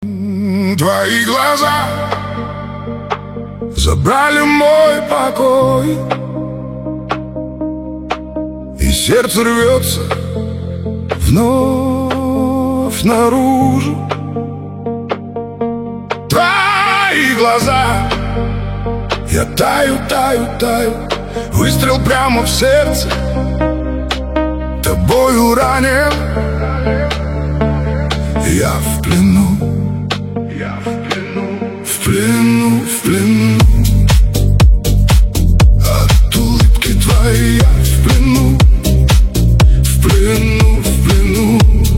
Твои глаза забрали мой покой, и сердце рвется вновь наружу. Твои глаза, я таю, таю, таю. Выстрел прямо в сердце, тобою ранен. Я в плену, в плену, в плену. От улыбки твоей я в плену, в плену, в плену.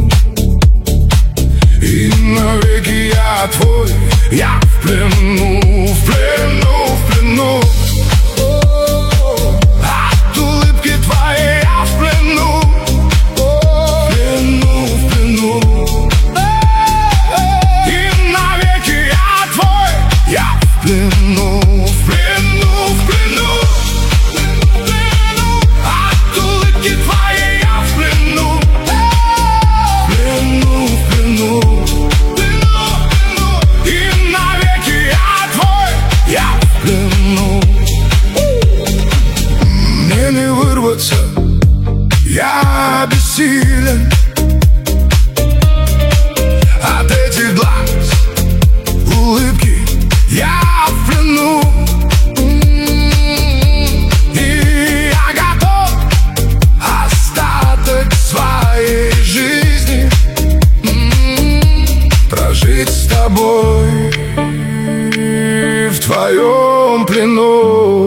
И навеки я твой, я в плену, в плену, в плену. От улыбки твоей я в плену, в плену, в плену. И навеки я твой, я в плену, в плену, в плену. От улыбки твоей я в плену, в плену, в плену. И навеки я твой, я в плену. Мне не вырваться, я бессилен от этих глаз, улыбки, я в плену. И я готов остаток своей жизни прожить с тобой в твоем плену.